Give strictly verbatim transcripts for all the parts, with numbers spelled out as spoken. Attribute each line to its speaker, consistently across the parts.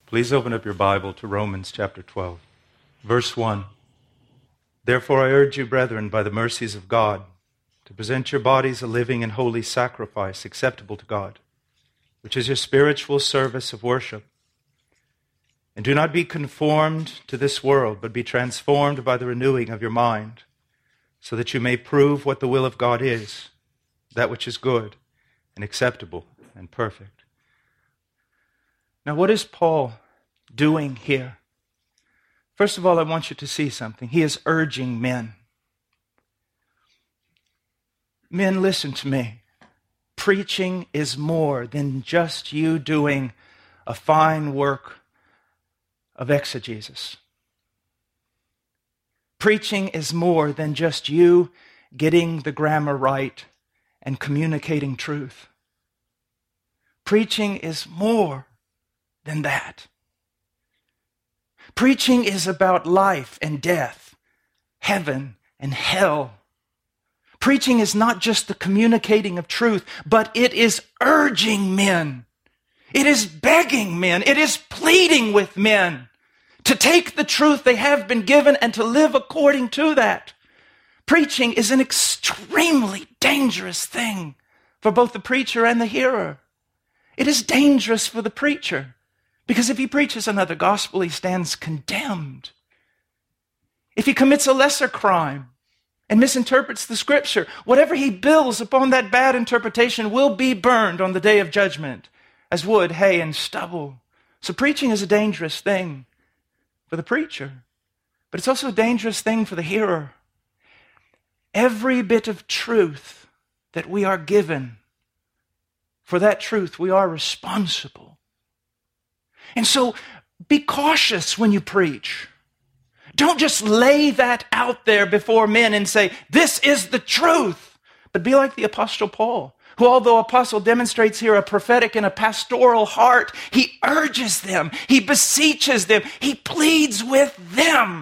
Speaker 1: Please open up your Bible to Romans chapter twelve, verse one. Therefore I urge you, brethren, by the mercies of God, to present your bodies a living and holy sacrifice acceptable to God, which is your spiritual service of worship. And do not be conformed to this world, but be transformed by the renewing of your mind, so that you may prove what the will of God is, that which is good and acceptable and perfect. Now, what is Paul doing here? First of all, I want you to see something. He is urging men. Men, listen to me. Preaching is more than just you doing a fine work of exegesis. Preaching is more than just you getting the grammar right and communicating truth. Preaching is more than that. Preaching is about life and death, heaven and hell. Preaching is not just the communicating of truth, but it is urging men. It is begging men. It is pleading with men to take the truth they have been given and to live according to that. Preaching is an extremely dangerous thing for both the preacher and the hearer. It is dangerous for the preacher, because if he preaches another gospel, he stands condemned. If he commits a lesser crime and misinterprets the scripture, whatever he builds upon that bad interpretation will be burned on the day of judgment as wood, hay, and stubble. So preaching is a dangerous thing for the preacher, but it's also a dangerous thing for the hearer. Every bit of truth that we are given, for that truth we are responsible. And so be cautious when you preach. Don't just lay that out there before men and say, this is the truth. But be like the Apostle Paul, who, although apostle, demonstrates here a prophetic and a pastoral heart. He urges them. He beseeches them. He pleads with them.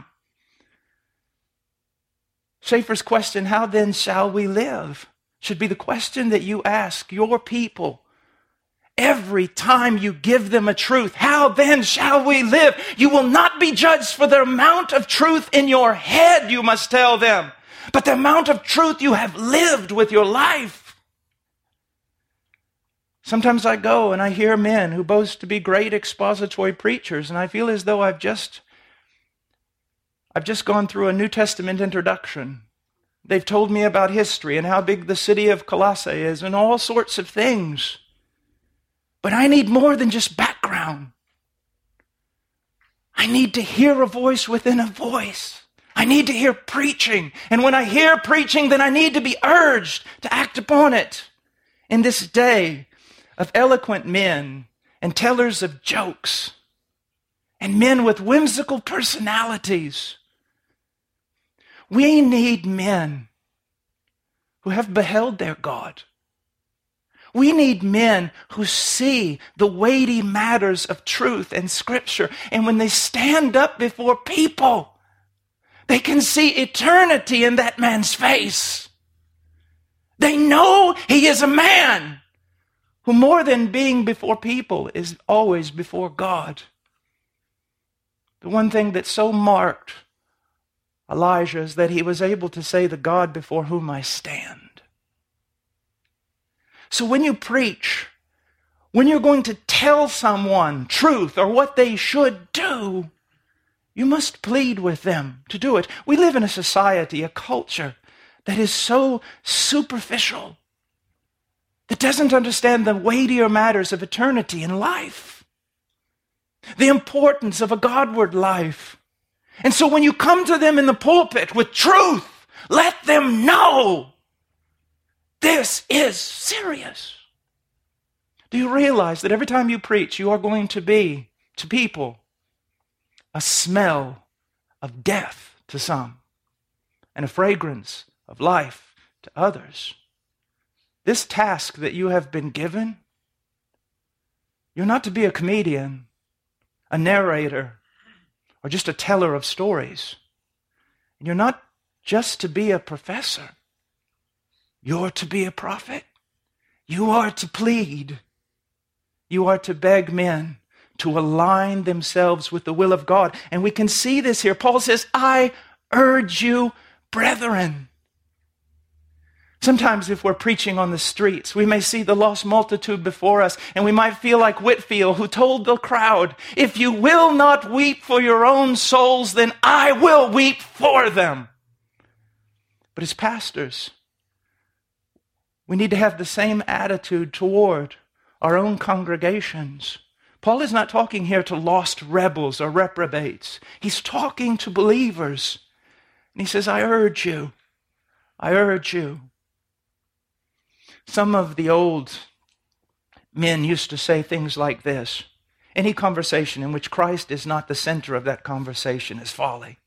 Speaker 1: Schaeffer's question, how then shall we live, should be the question that you ask your people. Every time you give them a truth, how then shall we live? You will not be judged for the amount of truth in your head, you must tell them, but the amount of truth you have lived with your life. Sometimes I go and I hear men who boast to be great expository preachers, and I feel as though I've just, I've just gone through a New Testament introduction. They've told me about history and how big the city of Colossae is and all sorts of things. But I need more than just background. I need to hear a voice within a voice. I need to hear preaching. And when I hear preaching, then I need to be urged to act upon it. In this day of eloquent men and tellers of jokes and men with whimsical personalities, we need men who have beheld their God. We need men who see the weighty matters of truth and Scripture. And when they stand up before people, they can see eternity in that man's face. They know he is a man who, more than being before people, is always before God. The one thing that so marked Elijah is that he was able to say, the God before whom I stand. So when you preach, when you're going to tell someone truth or what they should do, you must plead with them to do it. We live in a society, a culture that is so superficial, that doesn't understand the weightier matters of eternity and life, the importance of a Godward life. And so when you come to them in the pulpit with truth, let them know this is serious. Do you realize that every time you preach, you are going to be, to people, a smell of death to some and a fragrance of life to others? This task that you have been given, you're not to be a comedian, a narrator, or just a teller of stories. And you're not just to be a professor. You're to be a prophet. You are to plead. You are to beg men to align themselves with the will of God. And we can see this here. Paul says, I urge you, brethren. Sometimes if we're preaching on the streets, we may see the lost multitude before us, and we might feel like Whitefield, who told the crowd, if you will not weep for your own souls, then I will weep for them. But as pastors, we need to have the same attitude toward our own congregations. Paul is not talking here to lost rebels or reprobates. He's talking to believers. And he says, I urge you, I urge you. Some of the old men used to say things like this. Any conversation in which Christ is not the center of that conversation is folly.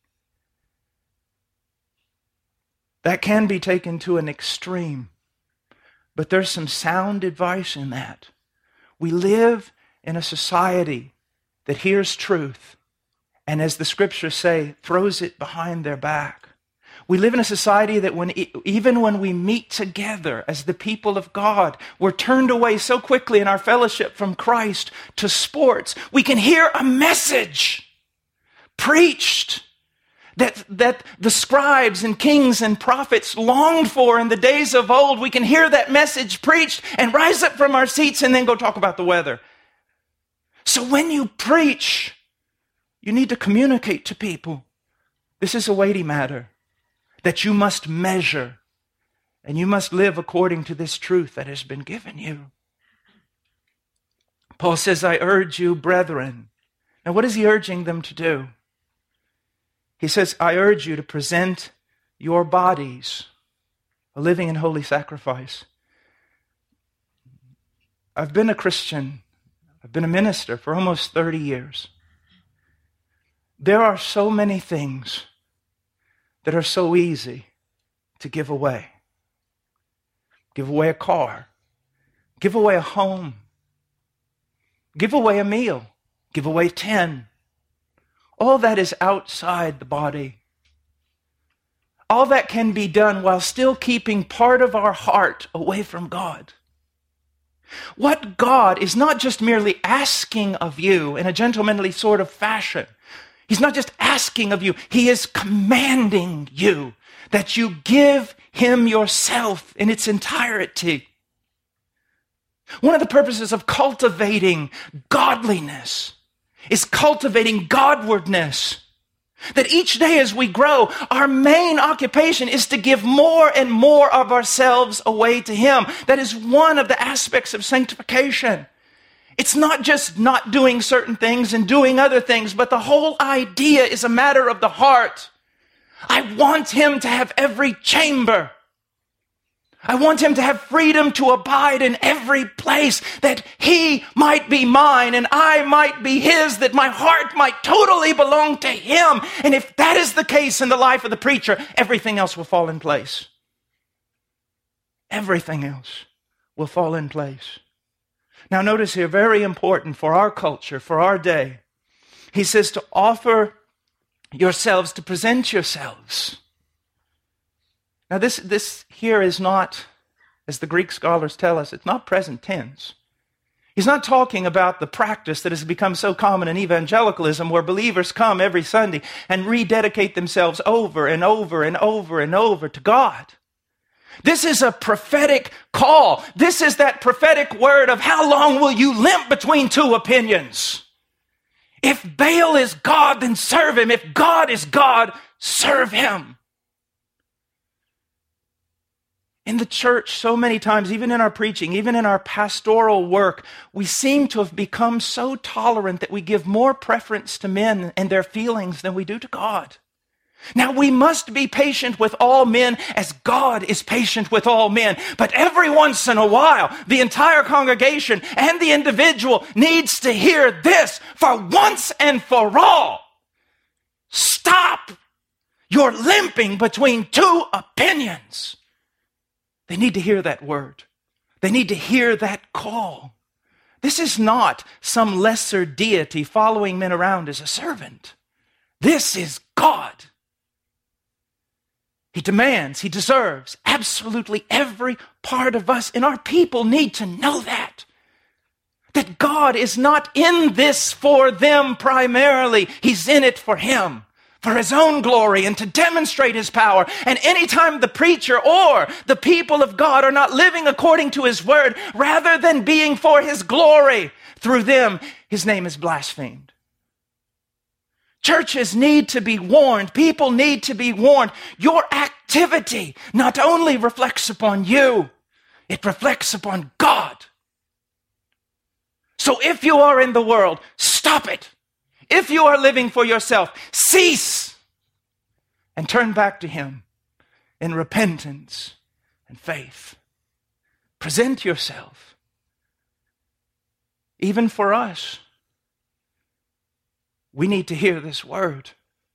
Speaker 1: That can be taken to an extreme, but there's some sound advice in that. We live in a society that hears truth and, as the scriptures say, throws it behind their back. We live in a society that when even when we meet together as the people of God, we're turned away so quickly in our fellowship from Christ to sports. We can hear a message preached that, that the scribes and kings and prophets longed for in the days of old. We can hear that message preached and rise up from our seats and then go talk about the weather. So when you preach, you need to communicate to people. This is a weighty matter that you must measure, and you must live according to this truth that has been given you. Paul says, I urge you, brethren. Now, what is he urging them to do? He says, I urge you to present your bodies a living and holy sacrifice. I've been a Christian, I've been a minister for almost thirty years. There are so many things that are so easy to give away. Give away a car. Give away a home. Give away a meal. Give away ten. All that is outside the body. All that can be done while still keeping part of our heart away from God. What God is not just merely asking of you in a gentlemanly sort of fashion. He's not just asking of you, he is commanding you that you give him yourself in its entirety. One of the purposes of cultivating godliness is cultivating Godwardness. That each day as we grow, our main occupation is to give more and more of ourselves away to him. That is one of the aspects of sanctification. It's not just not doing certain things and doing other things, but the whole idea is a matter of the heart. I want him to have every chamber. I want him to have freedom to abide in every place, that he might be mine and I might be his, that my heart might totally belong to him. And if that is the case in the life of the preacher, everything else will fall in place. Everything else will fall in place. Now notice here, very important for our culture, for our day, he says to offer yourselves, to present yourselves. Now this, this here is not, as the Greek scholars tell us, it's not present tense. He's not talking about the practice that has become so common in evangelicalism, where believers come every Sunday and rededicate themselves over and over and over and over to God. This is a prophetic call. This is that prophetic word of how long will you limp between two opinions? If Baal is God, then serve him. If God is God, serve him. In the church, so many times, even in our preaching, even in our pastoral work, we seem to have become so tolerant that we give more preference to men and their feelings than we do to God. Now, we must be patient with all men as God is patient with all men. But every once in a while, the entire congregation and the individual needs to hear this for once and for all. Stop your limping between two opinions. They need to hear that word. They need to hear that call. This is not some lesser deity following men around as a servant. This is God. He demands, he deserves absolutely every part of us, and our people need to know that. That God is not in this for them primarily. He's in it for him, for his own glory and to demonstrate his power. And anytime the preacher or the people of God are not living according to his word, rather than being for his glory, through them, his name is blasphemed. Churches need to be warned. People need to be warned. Your activity not only reflects upon you, it reflects upon God. So if you are in the world, stop it. If you are living for yourself, cease and turn back to him in repentance and faith. Present yourself. Even for us, we need to hear this word.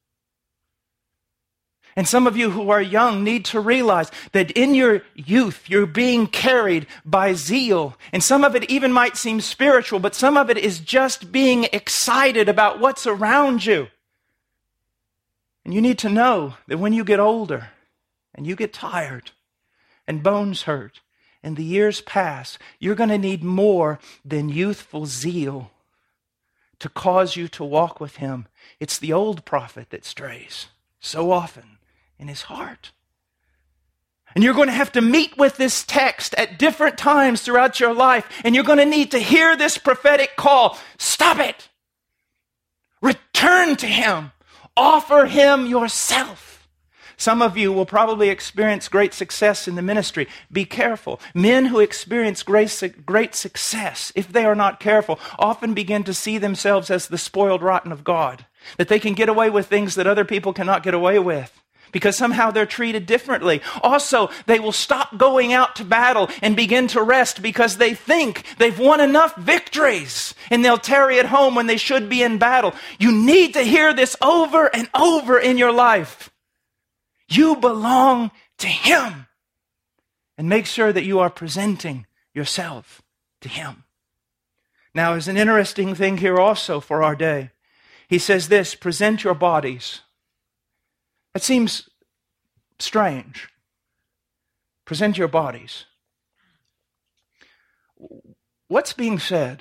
Speaker 1: And some of you who are young need to realize that in your youth, you're being carried by zeal. And some of it even might seem spiritual, but some of it is just being excited about what's around you. And you need to know that when you get older and you get tired and bones hurt and the years pass, you're going to need more than youthful zeal to cause you to walk with him. It's the old prophet that strays so often in his heart. And you're going to have to meet with this text at different times throughout your life, and you're going to need to hear this prophetic call. Stop it. Return to him. Offer him yourself. Some of you will probably experience great success in the ministry. Be careful. Men who experience great, great success, if they are not careful, often begin to see themselves as the spoiled rotten of God. That they can get away with things that other people cannot get away with, because somehow they're treated differently. Also, they will stop going out to battle and begin to rest because they think they've won enough victories, and they'll tarry at home when they should be in battle. You need to hear this over and over in your life. You belong to him. And make sure that you are presenting yourself to him. Now, there's an interesting thing here also for our day. He says this, present your bodies. That seems strange. Present your bodies. What's being said?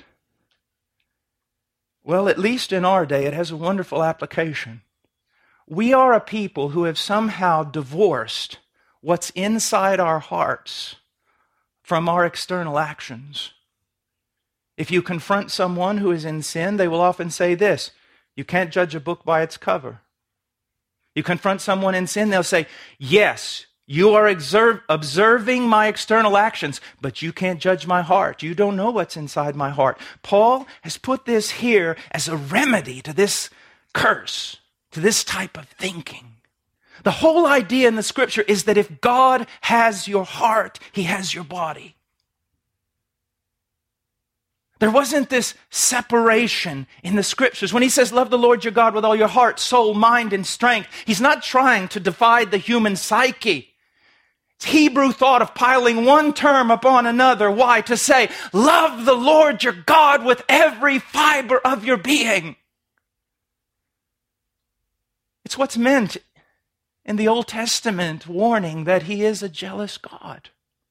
Speaker 1: Well, at least in our day, it has a wonderful application. We are a people who have somehow divorced what's inside our hearts from our external actions. If you confront someone who is in sin, they will often say this, you can't judge a book by its cover. You confront someone in sin, they'll say, yes, you are observe, observing my external actions, but you can't judge my heart. You don't know what's inside my heart. Paul has put this here as a remedy to this curse, to this type of thinking. The whole idea in the scripture is that if God has your heart, he has your body. There wasn't this separation in the scriptures. When he says, love the Lord your God with all your heart, soul, mind, and strength, he's not trying to divide the human psyche. It's Hebrew thought of piling one term upon another. Why? To say, love the Lord your God with every fiber of your being. It's what's meant in the Old Testament warning that he is a jealous God.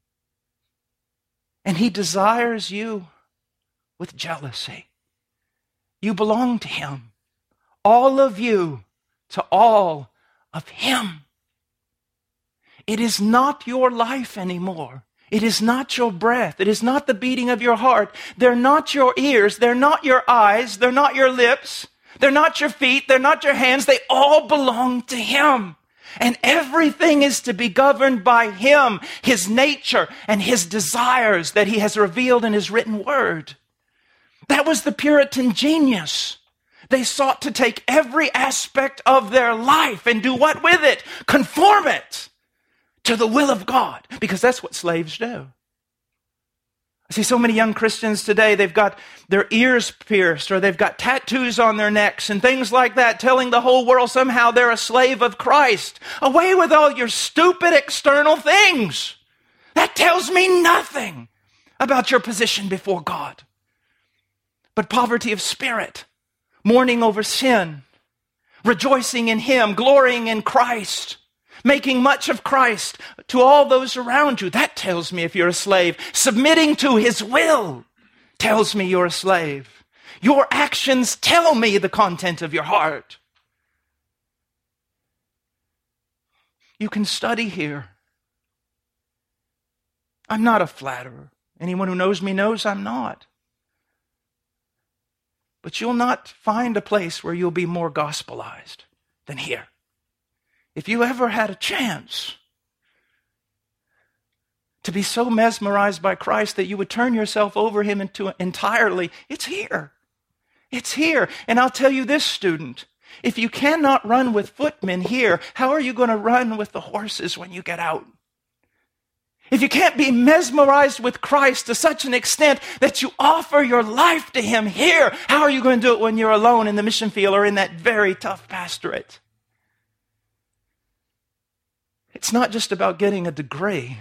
Speaker 1: And he desires you with jealousy. You belong to him. All of you to all of him. It is not your life anymore. It is not your breath. It is not the beating of your heart. They're not your ears. They're not your eyes. They're not your lips. They're not your feet. They're not your hands. They all belong to him. And everything is to be governed by him, his nature, and his desires that he has revealed in his written word. That was the Puritan genius. They sought to take every aspect of their life and do what with it? Conform it to the will of God, because that's what slaves do. I see so many young Christians today, they've got their ears pierced or they've got tattoos on their necks and things like that, telling the whole world somehow they're a slave of Christ. Away with all your stupid external things. That tells me nothing about your position before God. But poverty of spirit, mourning over sin, rejoicing in him, glorying in Christ, making much of Christ to all those around you. That tells me if you're a slave, submitting to his will tells me you're a slave. Your actions tell me the content of your heart. You can study here. I'm not a flatterer. Anyone who knows me knows I'm not. But you'll not find a place where you'll be more gospelized than here. If you ever had a chance to be so mesmerized by Christ that you would turn yourself over him into entirely, it's here. It's here. And I'll tell you this, student, if you cannot run with footmen here, how are you going to run with the horses when you get out? If you can't be mesmerized with Christ to such an extent that you offer your life to him here, how are you going to do it when you're alone in the mission field or in that very tough pastorate? It's not just about getting a degree.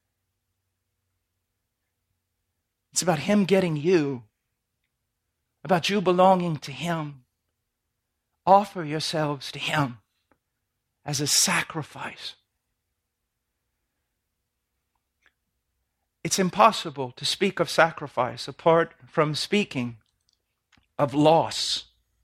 Speaker 1: It's about him getting you, about you belonging to him. Offer yourselves to him as a sacrifice. It's impossible to speak of sacrifice apart from speaking of loss.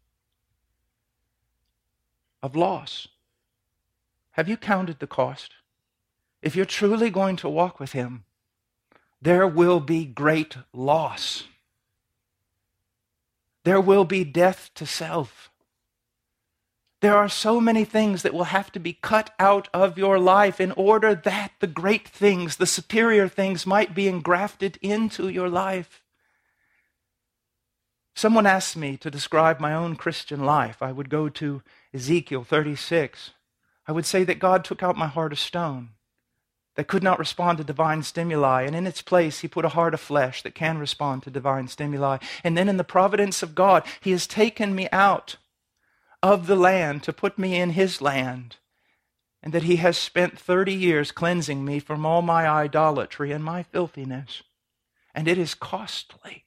Speaker 1: Of loss. Have you counted the cost? If you're truly going to walk with him, there will be great loss. There will be death to self. There are so many things that will have to be cut out of your life in order that the great things, the superior things, might be engrafted into your life. Someone asked me to describe my own Christian life. I would go to Ezekiel thirty-six. I would say that God took out my heart of stone that could not respond to divine stimuli, and in its place he put a heart of flesh that can respond to divine stimuli. And then in the providence of God, he has taken me out of the land to put me in his land, and that he has spent thirty years cleansing me from all my idolatry and my filthiness. And it is costly.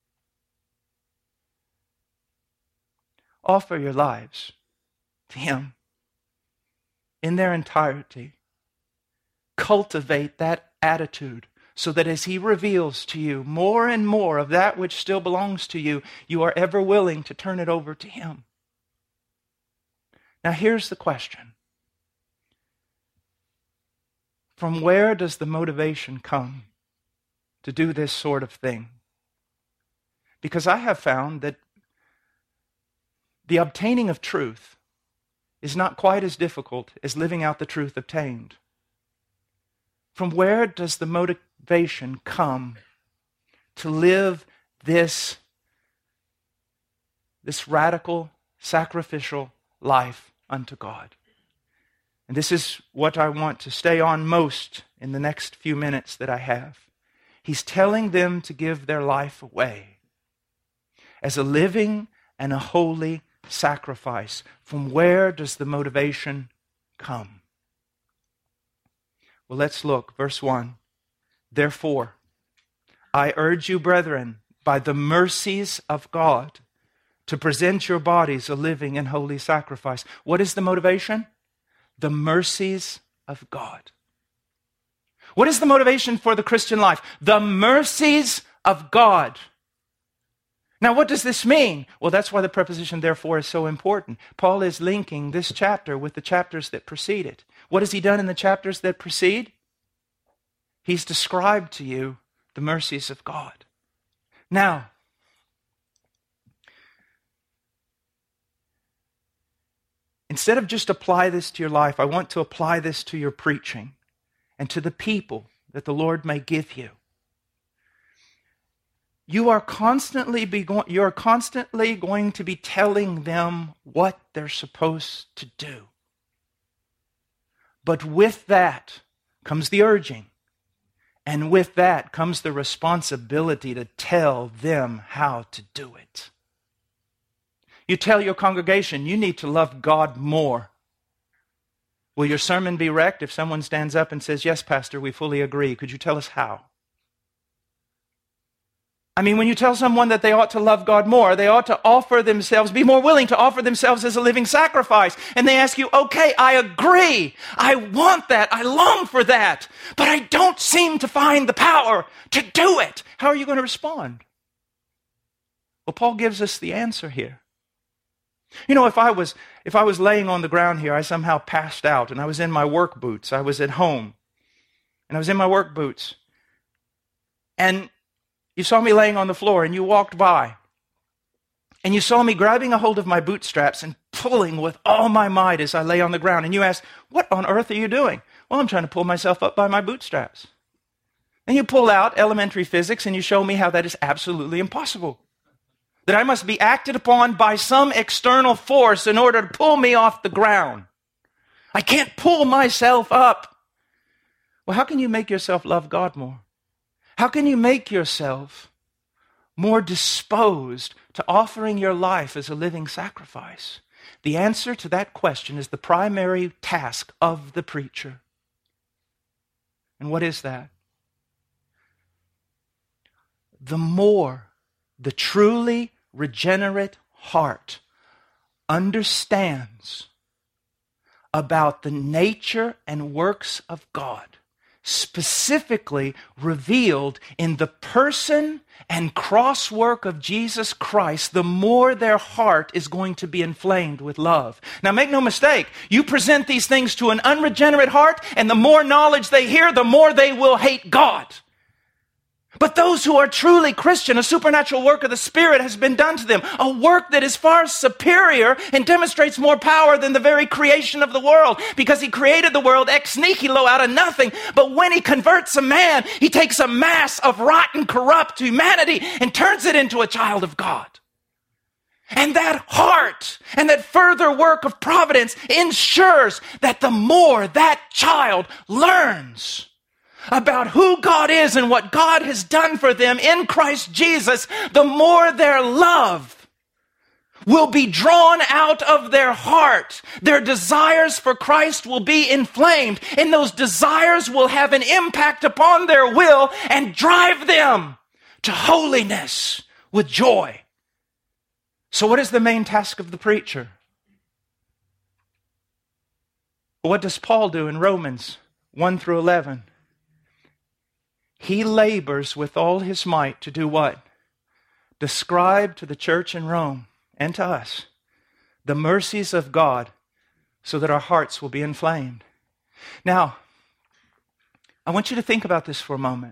Speaker 1: Offer your lives to him in their entirety. Cultivate that attitude so that as he reveals to you more and more of that which still belongs to you, you are ever willing to turn it over to him. Now here's the question. From where does the motivation come to do this sort of thing? Because I have found that the obtaining of truth is not quite as difficult as living out the truth obtained. From where does the motivation come to live this, this radical, sacrificial life unto God? And this is what I want to stay on most in the next few minutes that I have. He's telling them to give their life away as a living and a holy sacrifice. From where does the motivation come? Well, let's look. Verse one. Therefore, I urge you, brethren, by the mercies of God, to present your bodies a living and holy sacrifice. What is the motivation? The mercies of God. What is the motivation for the Christian life? The mercies of God. Now, what does this mean? Well, that's why the preposition therefore is so important. Paul is linking this chapter with the chapters that precede it. What has he done in the chapters that precede? He's described to you the mercies of God. Now, instead of just apply this to your life, I want to apply this to your preaching and to the people that the Lord may give you. You are constantly be go- you are constantly going to be telling them what they're supposed to do. But with that comes the urging. And with that comes the responsibility to tell them how to do it. You tell your congregation, you need to love God more. Will your sermon be wrecked if someone stands up and says, yes, Pastor, we fully agree. Could you tell us how? I mean, when you tell someone that they ought to love God more, they ought to offer themselves, be more willing to offer themselves as a living sacrifice. And they ask you, okay, I agree. I want that. I long for that. But I don't seem to find the power to do it. How are you going to respond? Well, Paul gives us the answer here. You know, if I was if I was laying on the ground here, I somehow passed out and I was in my work boots. I was at home and I was in my work boots. And you saw me laying on the floor and you walked by. And you saw me grabbing a hold of my bootstraps and pulling with all my might as I lay on the ground. And you asked, what on earth are you doing? Well, I'm trying to pull myself up by my bootstraps. And you pull out elementary physics and you show me how that is absolutely impossible. That I must be acted upon by some external force in order to pull me off the ground. I can't pull myself up. Well, how can you make yourself love God more? How can you make yourself more disposed to offering your life as a living sacrifice? The answer to that question is the primary task of the preacher. And what is that? The more the truly regenerate heart understands about the nature and works of God, specifically revealed in the person and cross work of Jesus Christ, the more their heart is going to be inflamed with love. Now, make no mistake, you present these things to an unregenerate heart, and the more knowledge they hear, the more they will hate God. But those who are truly Christian, a supernatural work of the Spirit has been done to them, a work that is far superior and demonstrates more power than the very creation of the world, because he created the world ex nihilo, out of nothing. But when he converts a man, he takes a mass of rotten, corrupt humanity and turns it into a child of God. And that heart and that further work of providence ensures that the more that child learns about who God is and what God has done for them in Christ Jesus, the more their love will be drawn out of their heart. Their desires for Christ will be inflamed, and those desires will have an impact upon their will and drive them to holiness with joy. So what is the main task of the preacher? What does Paul do in Romans one through eleven? He labors with all his might to do what? Describe to the church in Rome and to us the mercies of God so that our hearts will be inflamed. Now, I want you to think about this for a moment.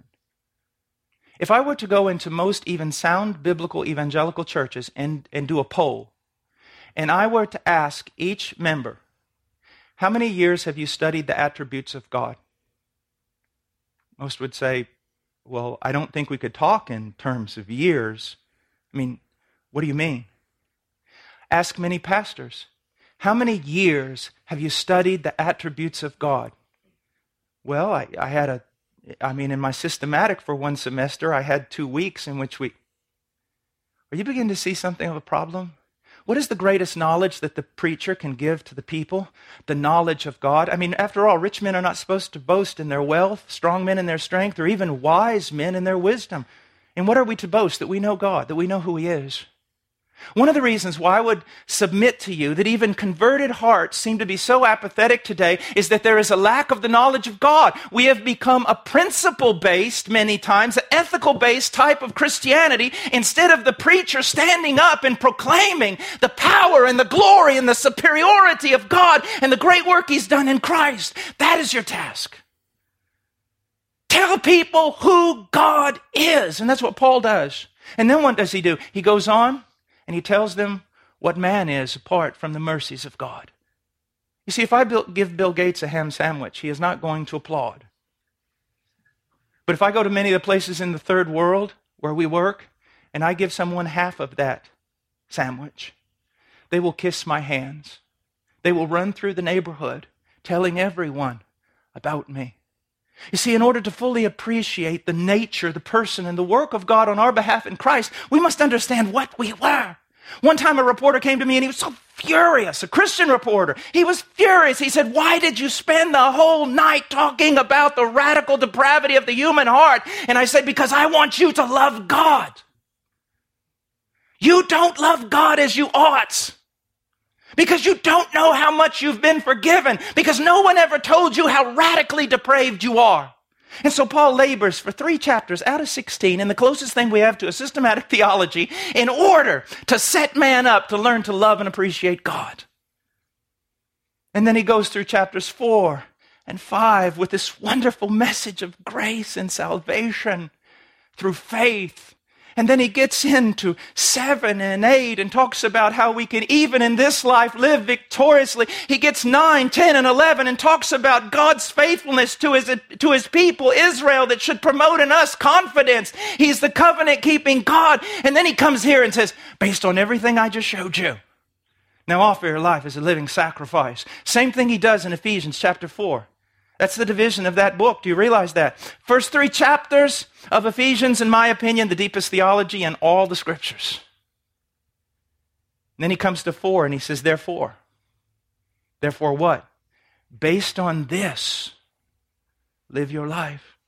Speaker 1: If I were to go into most even sound biblical evangelical churches and, and do a poll, and I were to ask each member, how many years have you studied the attributes of God? Most would say, well, I don't think we could talk in terms of years. I mean, what do you mean? Ask many pastors, how many years have you studied the attributes of God? Well, I, I had a, I mean, in my systematic for one semester, I had two weeks in which we, are you beginning to see something of a problem? What is the greatest knowledge that the preacher can give to the people? The knowledge of God. I mean, after all, rich men are not supposed to boast in their wealth, strong men in their strength, or even wise men in their wisdom. And what are we to boast? That we know God, that we know who He is. One of the reasons why I would submit to you that even converted hearts seem to be so apathetic today is that there is a lack of the knowledge of God. We have become a principle-based, many times, an ethical-based type of Christianity instead of the preacher standing up and proclaiming the power and the glory and the superiority of God and the great work He's done in Christ. That is your task. Tell people who God is. And that's what Paul does. And then what does he do? He goes on and he tells them what man is apart from the mercies of God. You see, if I give Bill Gates a ham sandwich, he is not going to applaud. But if I go to many of the places in the third world where we work, and I give someone half of that sandwich, they will kiss my hands. They will run through the neighborhood telling everyone about me. You see, in order to fully appreciate the nature, the person, and the work of God on our behalf in Christ, we must understand what we were. One time a reporter came to me and he was so furious, a Christian reporter. He was furious. He said, "Why did you spend the whole night talking about the radical depravity of the human heart?" And I said, "Because I want you to love God. You don't love God as you ought. Because you don't know how much you've been forgiven. Because no one ever told you how radically depraved you are. And so Paul labors for three chapters out of sixteen, and the closest thing we have to a systematic theology, in order to set man up to learn to love and appreciate God. And then he goes through chapters four and five with this wonderful message of grace and salvation through faith. And then he gets into seven and eight and talks about how we can, even in this life, live victoriously. He gets nine, ten, and eleven and talks about God's faithfulness to his, to his people, Israel, that should promote in us confidence. He's the covenant-keeping God. And then he comes here and says, based on everything I just showed you, now offer your life as a living sacrifice. Same thing he does in Ephesians chapter four. That's the division of that book. Do you realize that? First three chapters of Ephesians, in my opinion, the deepest theology in all the scriptures. And then he comes to four and he says, therefore. Therefore what? Based on this, live your life.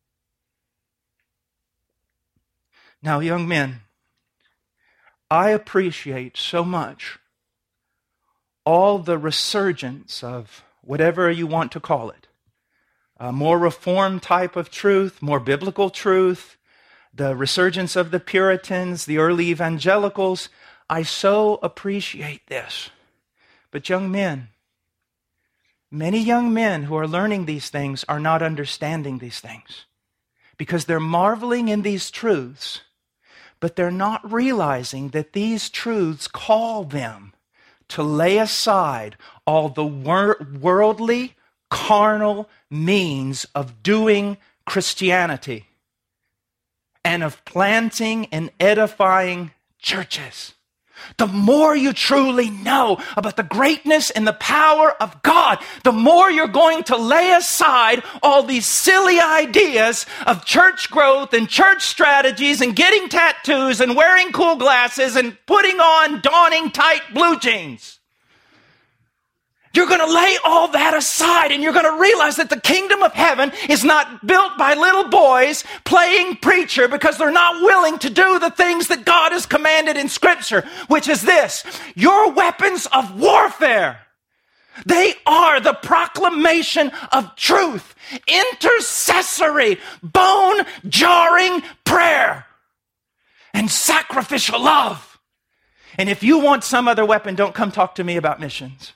Speaker 1: Now, young men, I appreciate so much all the resurgence of whatever you want to call it. A more reformed type of truth, more biblical truth, the resurgence of the Puritans, the early evangelicals. I so appreciate this. But young men, many young men who are learning these things are not understanding these things because they're marveling in these truths, but they're not realizing that these truths call them to lay aside all the wor- worldly, carnal means of doing Christianity and of planting and edifying churches. The more you truly know about the greatness and the power of God, the more you're going to lay aside all these silly ideas of church growth and church strategies and getting tattoos and wearing cool glasses and putting on dawning tight blue jeans. You're going to lay all that aside and you're going to realize that the kingdom of heaven is not built by little boys playing preacher because they're not willing to do the things that God has commanded in Scripture, which is this: your weapons of warfare. They are the proclamation of truth, intercessory, bone-jarring prayer, and sacrificial love. And if you want some other weapon, don't come talk to me about missions.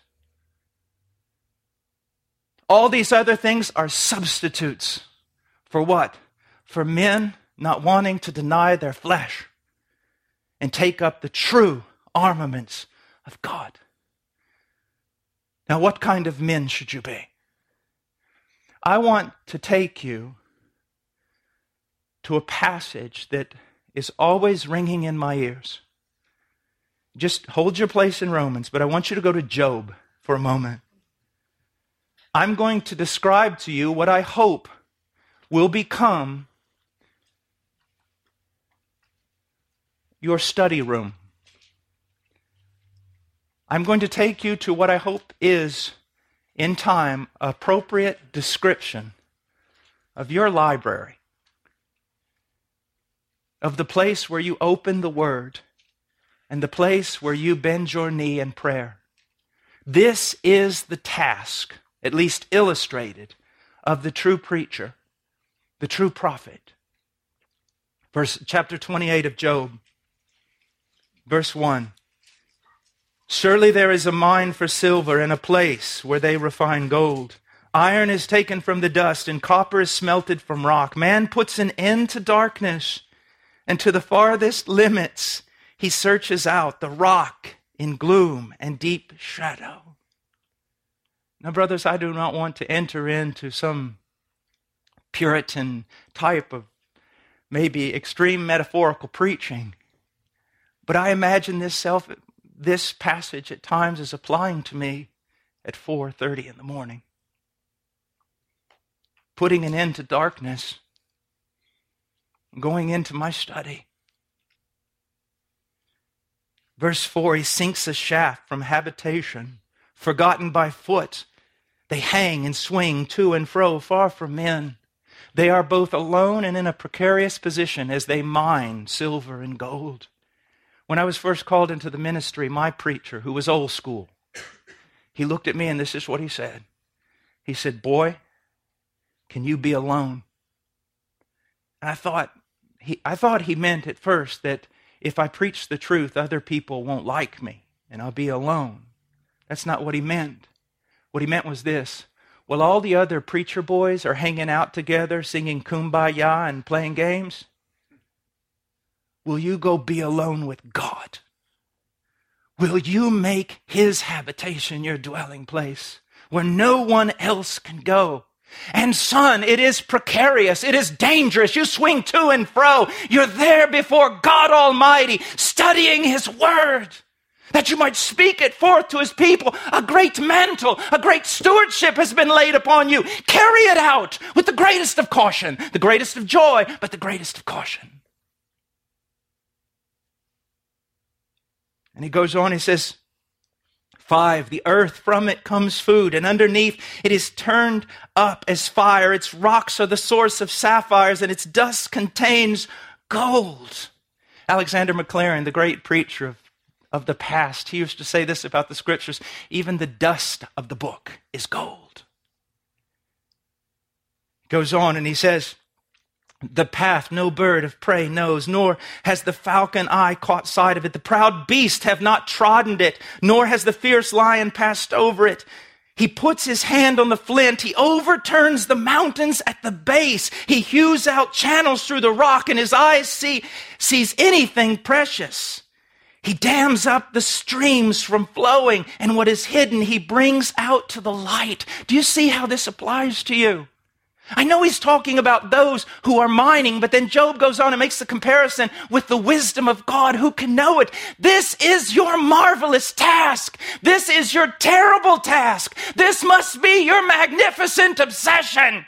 Speaker 1: All these other things are substitutes. For what? For men not wanting to deny their flesh and take up the true armaments of God. Now, what kind of men should you be? I want to take you to a passage that is always ringing in my ears. Just hold your place in Romans, but I want you to go to Job for a moment. I'm going to describe to you what I hope will become your study room. I'm going to take you to what I hope is, in time, appropriate description of your library, of the place where you open the Word and the place where you bend your knee in prayer. This is the task, at least illustrated, of the true preacher, the true prophet. Verse chapter twenty-eight of Job, verse one. Surely there is a mine for silver and a place where they refine gold. Iron is taken from the dust and copper is smelted from rock. Man puts an end to darkness, and to the farthest limits he searches out the rock in gloom and deep shadow. Now, brothers, I do not want to enter into some Puritan type of maybe extreme metaphorical preaching, but I imagine this self, this passage at times is applying to me at four thirty in the morning. Putting an end to darkness, going into my study. Verse four, he sinks a shaft from habitation, forgotten by foot. They hang and swing to and fro, far from men. They are both alone and in a precarious position as they mine silver and gold. When I was first called into the ministry, my preacher, who was old school, he looked at me and this is what he said. He said, "Boy, can you be alone And I thought, he, I thought he meant at first that if I preach the truth, other people won't like me and I'll be alone. That's not what he meant. What he meant was this. While all the other preacher boys are hanging out together, singing Kumbaya and playing games, will you go be alone with God? Will you make his habitation your dwelling place where no one else can go? And son, it is precarious. It is dangerous. You swing to and fro. You're there before God Almighty, studying his word, that you might speak it forth to his people. A great mantle, a great stewardship has been laid upon you. Carry it out with the greatest of caution, the greatest of joy, but the greatest of caution. And he goes on, he says, Five, the earth, from it comes food, and underneath it is turned up as fire. Its rocks are the source of sapphires, and its dust contains gold. Alexander Maclaren, the great preacher of, of the past, he used to say this about the scriptures: even the dust of the book is gold. He goes on and he says, the path no bird of prey knows, nor has the falcon eye caught sight of it. The proud beast have not trodden it, nor has the fierce lion passed over it. He puts his hand on the flint. He overturns the mountains at the base. He hews out channels through the rock, and his eyes see, sees anything precious. He dams up the streams from flowing, and what is hidden he brings out to the light. Do you see how this applies to you? I know he's talking about those who are mining, but then Job goes on and makes the comparison with the wisdom of God. Who can know it? This is your marvelous task. This is your terrible task. This must be your magnificent obsession.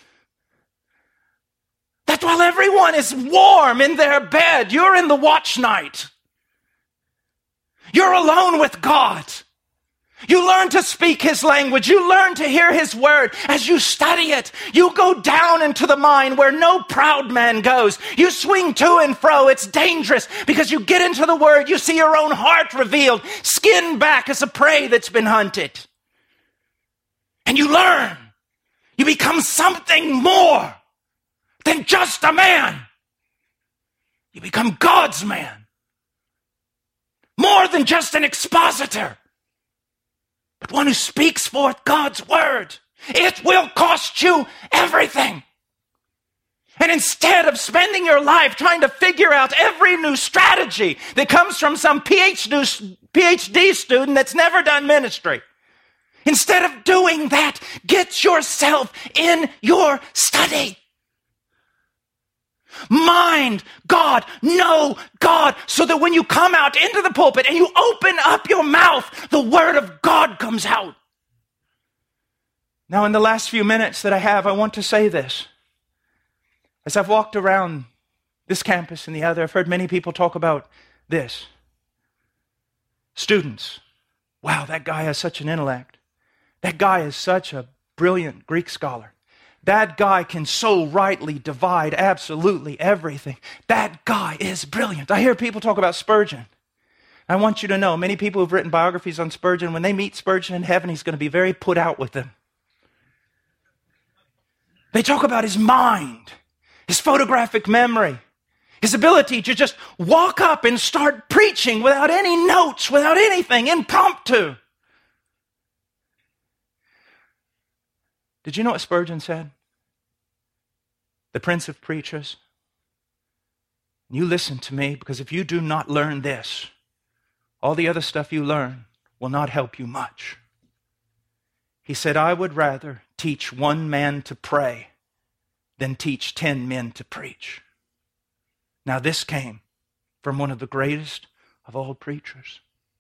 Speaker 1: That while everyone is warm in their bed, you're in the watch night. You're alone with God. You learn to speak his language. You learn to hear his word. As you study it, you go down into the mine where no proud man goes. You swing to and fro. It's dangerous because you get into the word. You see your own heart revealed, skinned back as a prey that's been hunted. And you learn. You become something more than just a man. You become God's man. More than just an expositor, but one who speaks forth God's word. It will cost you everything. And instead of spending your life trying to figure out every new strategy that comes from some P H D student that's never done ministry, instead of doing that, get yourself in your study. Mind God, know God, so that when you come out into the pulpit and you open up your mouth, the word of God comes out. Now, in the last few minutes that I have, I want to say this. As I've walked around this campus and the other, I've heard many people talk about this. Students, wow, that guy has such an intellect. That guy is such a brilliant Greek scholar. That guy can so rightly divide absolutely everything. That guy is brilliant. I hear people talk about Spurgeon. I want you to know, many people who've written biographies on Spurgeon, when they meet Spurgeon in heaven, he's going to be very put out with them. They talk about his mind, his photographic memory, his ability to just walk up and start preaching without any notes, without anything, impromptu. Did you know what Spurgeon said? The Prince of Preachers. You listen to me, because if you do not learn this, all the other stuff you learn will not help you much. He said, I would rather teach one man to pray than teach ten men to preach. Now this came from one of the greatest of all preachers.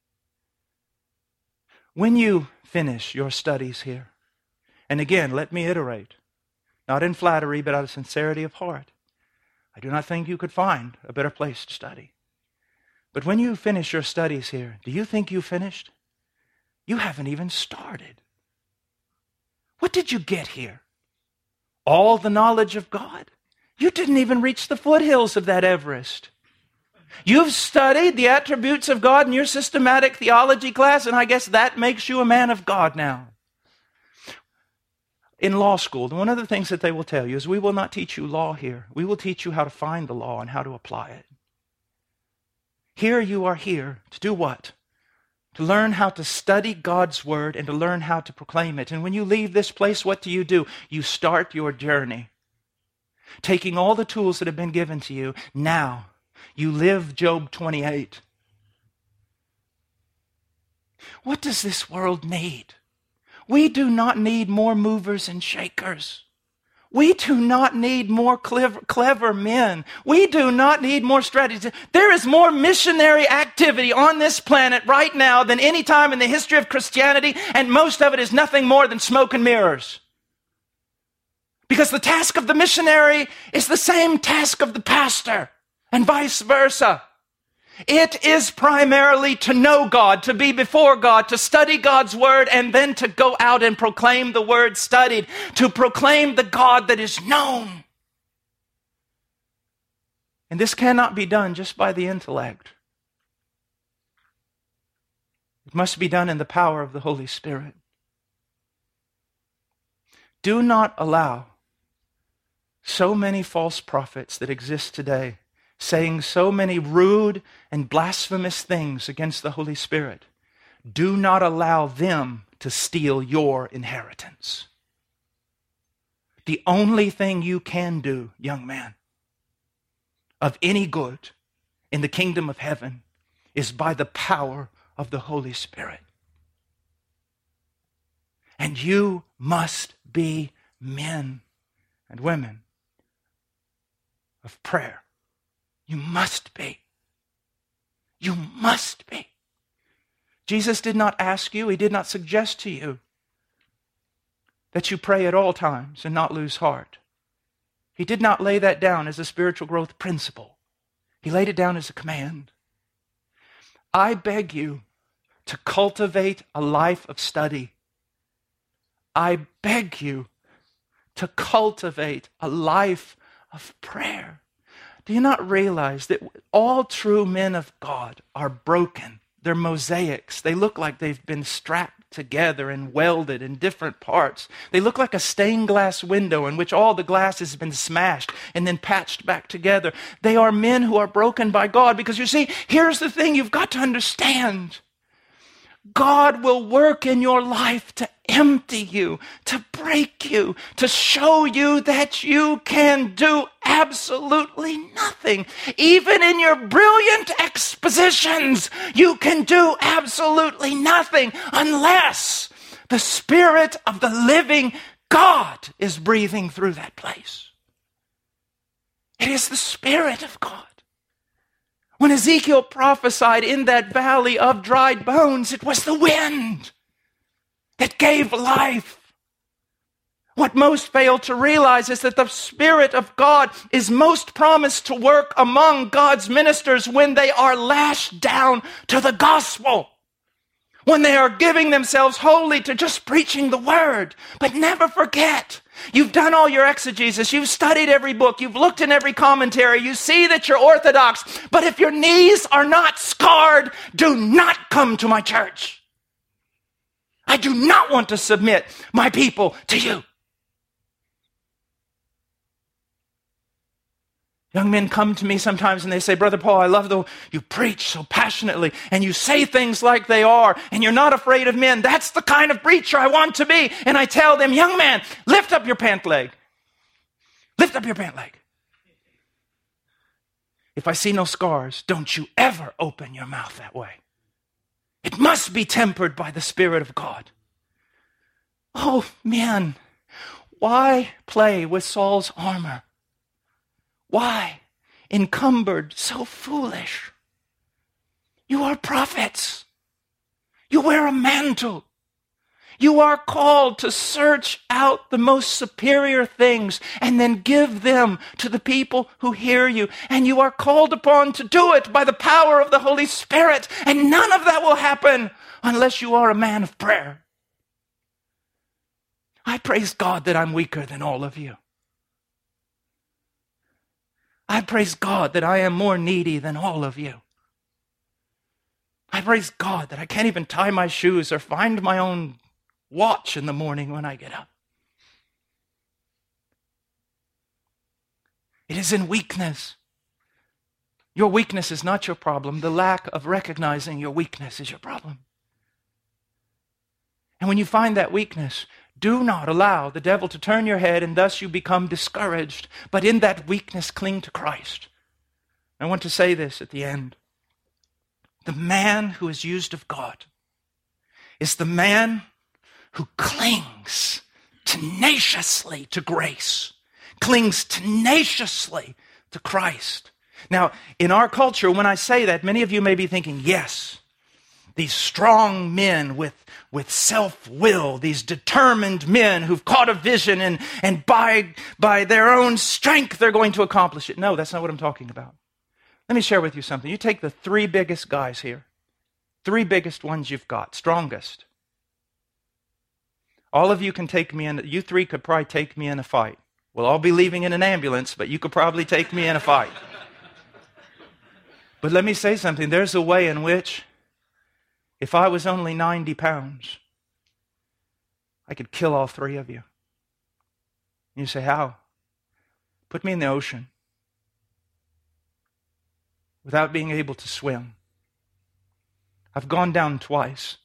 Speaker 1: When you finish your studies here, and again, let me iterate, not in flattery, but out of sincerity of heart, I do not think you could find a better place to study. But when you finish your studies here, do you think you finished? You haven't even started. What did you get here? All the knowledge of God? You didn't even reach the foothills of that Everest. You've studied the attributes of God in your systematic theology class, and I guess that makes you a man of God now. In law school, one of the things that they will tell you is we will not teach you law here. We will teach you how to find the law and how to apply it. Here you are here to do what? To learn how to study God's word and to learn how to proclaim it. And when you leave this place, what do you do? You start your journey. Taking all the tools that have been given to you, now you live Job twenty-eight. What does this world need? We do not need more movers and shakers. We do not need more clever, clever men. We do not need more strategies. There is more missionary activity on this planet right now than any time in the history of Christianity, and most of it is nothing more than smoke and mirrors. Because the task of the missionary is the same task of the pastor, and vice versa. It is primarily to know God, to be before God, to study God's word, and then to go out and proclaim the word studied, to proclaim the God that is known. And this cannot be done just by the intellect. It must be done in the power of the Holy Spirit. Do not allow so many false prophets that exist today saying so many rude and blasphemous things against the Holy Spirit. Do not allow them to steal your inheritance. The only thing you can do, young man, of any good in the kingdom of heaven is by the power of the Holy Spirit. And you must be men and women of prayer. You must be. You must be. Jesus did not ask you, he did not suggest to you that you pray at all times and not lose heart. He did not lay that down as a spiritual growth principle. He laid it down as a command. I beg you to cultivate a life of study. I beg you to cultivate a life of prayer. Do you not realize that all true men of God are broken? They're mosaics. They look like they've been strapped together and welded in different parts. They look like a stained glass window in which all the glass has been smashed and then patched back together. They are men who are broken by God because, you see, here's the thing you've got to understand. God will work in your life to empty you, to break you, to show you that you can do absolutely nothing. Even in your brilliant expositions, you can do absolutely nothing unless the Spirit of the living God is breathing through that place. It is the Spirit of God. When Ezekiel prophesied in that valley of dried bones, it was the wind that gave life. What most fail to realize is that the Spirit of God is most promised to work among God's ministers when they are lashed down to the gospel, when they are giving themselves wholly to just preaching the word. But never forget, you've done all your exegesis, you've studied every book, you've looked in every commentary, you see that you're orthodox, but if your knees are not scarred, do not come to my church. I do not want to submit my people to you. Young men come to me sometimes and they say, Brother Paul, I love the you preach so passionately and you say things like they are and you're not afraid of men. That's the kind of preacher I want to be. And I tell them, young man, lift up your pant leg. Lift up your pant leg. If I see no scars, don't you ever open your mouth that way. It must be tempered by the Spirit of God. Oh, man, why play with Saul's armor? Why? Encumbered, so foolish. You are prophets. You wear a mantle. You are called to search out the most superior things and then give them to the people who hear you. And you are called upon to do it by the power of the Holy Spirit. And none of that will happen unless you are a man of prayer. I praise God that I'm weaker than all of you. I praise God that I am more needy than all of you. I praise God that I can't even tie my shoes or find my own watch in the morning when I get up. It is in weakness. Your weakness is not your problem. The lack of recognizing your weakness is your problem. And when you find that weakness, do not allow the devil to turn your head and thus you become discouraged. But in that weakness, cling to Christ. I want to say this at the end. The man who is used of God is the man who clings tenaciously to grace, clings tenaciously to Christ. Now, in our culture, when I say that, many of you may be thinking, yes, these strong men with, with self-will, these determined men who've caught a vision and, and by, by their own strength they're going to accomplish it. No, that's not what I'm talking about. Let me share with you something. You take the three biggest guys here, three biggest ones you've got, strongest. All of you can take me in, you three could probably take me in a fight. We'll all be leaving in an ambulance, but you could probably take me in a fight. But let me say something. There's a way in which, if I was only ninety pounds, I could kill all three of you. You say, how? Put me in the ocean without being able to swim. I've gone down twice.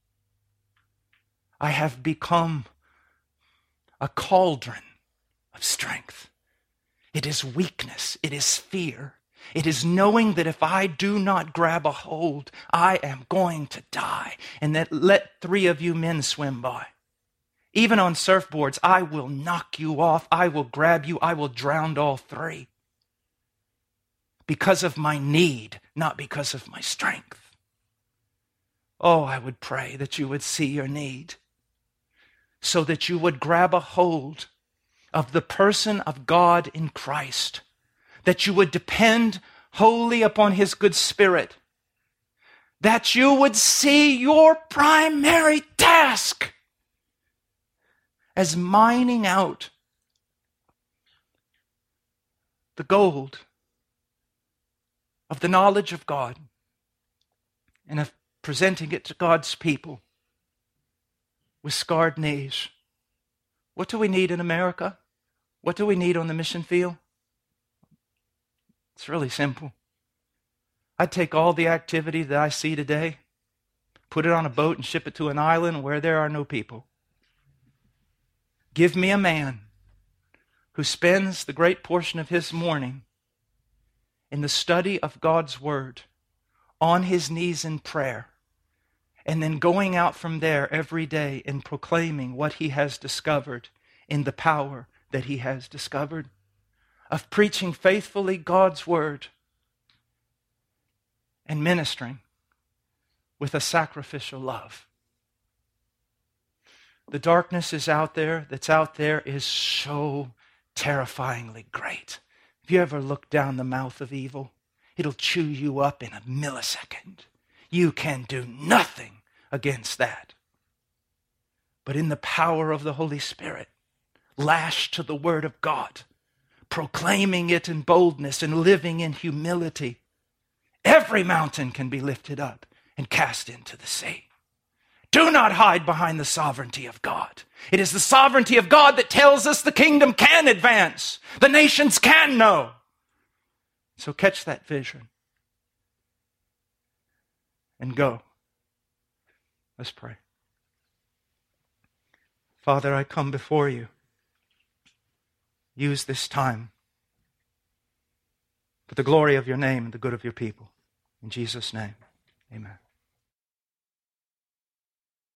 Speaker 1: I have become a cauldron of strength. It is weakness. It is fear. It is knowing that if I do not grab a hold, I am going to die. And that let three of you men swim by. Even on surfboards, I will knock you off. I will grab you. I will drown all three. Because of my need, not because of my strength. Oh, I would pray that you would see your need, so that you would grab a hold of the person of God in Christ, that you would depend wholly upon His good Spirit, that you would see your primary task as mining out the gold of the knowledge of God and of presenting it to God's people with scarred knees. What do we need in America? What do we need on the mission field? It's really simple. I'd take all the activity that I see today, put it on a boat and ship it to an island where there are no people. Give me a man who spends the great portion of his morning in the study of God's Word, on his knees in prayer, and then going out from there every day and proclaiming what he has discovered in the power that he has discovered, of preaching faithfully God's Word and ministering with a sacrificial love. The darkness is out there, that's out there is so terrifyingly great. Have you ever looked down the mouth of evil? It'll chew you up in a millisecond. You can do nothing against that. But in the power of the Holy Spirit, lashed to the Word of God, proclaiming it in boldness and living in humility, every mountain can be lifted up and cast into the sea. Do not hide behind the sovereignty of God. It is the sovereignty of God that tells us the kingdom can advance. The nations can know. So catch that vision and go. Let's pray. Father, I come before you. Use this time for the glory of your name and the good of your people. In Jesus' name, amen.